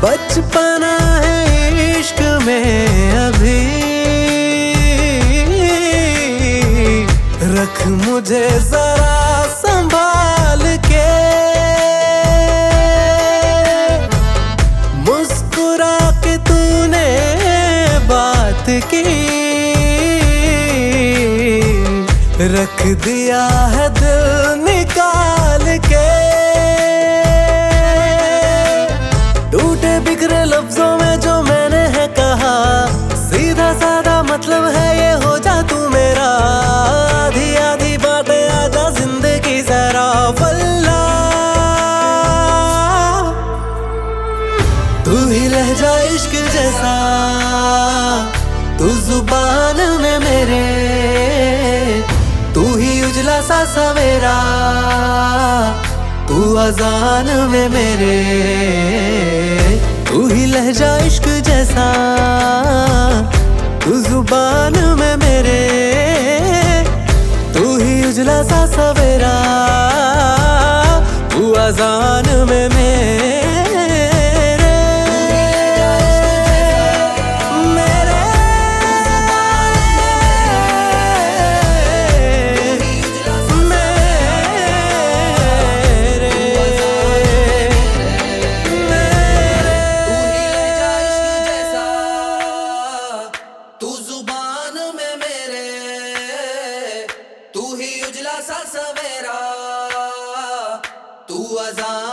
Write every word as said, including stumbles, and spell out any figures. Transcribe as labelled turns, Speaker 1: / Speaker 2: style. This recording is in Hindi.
Speaker 1: बचपना है इश्क में अभी, रख मुझे जरा संभाल के। मुस्कुरा के तूने बात की, रख दिया है दिल निकाल के। टूटे बिखरे लफ्जों में जो मैंने है कहा, सीधा साधा मतलब है ये हो जा तू मेरा। आधी आधी बातें आजा जिंदगी जरा वल्ला, तू ही लहजा इश्क जैसा, तू जुबान में मेरे, तू ही उजला सा सवेरा, तू अजान में मेरे। तू ही लहजा इश्क जैसा, तू जुबान में मेरे, तू ही उजला सा सवेरा, तू अजान में मेरे।
Speaker 2: उजला सा सवेरा, तू अज़ान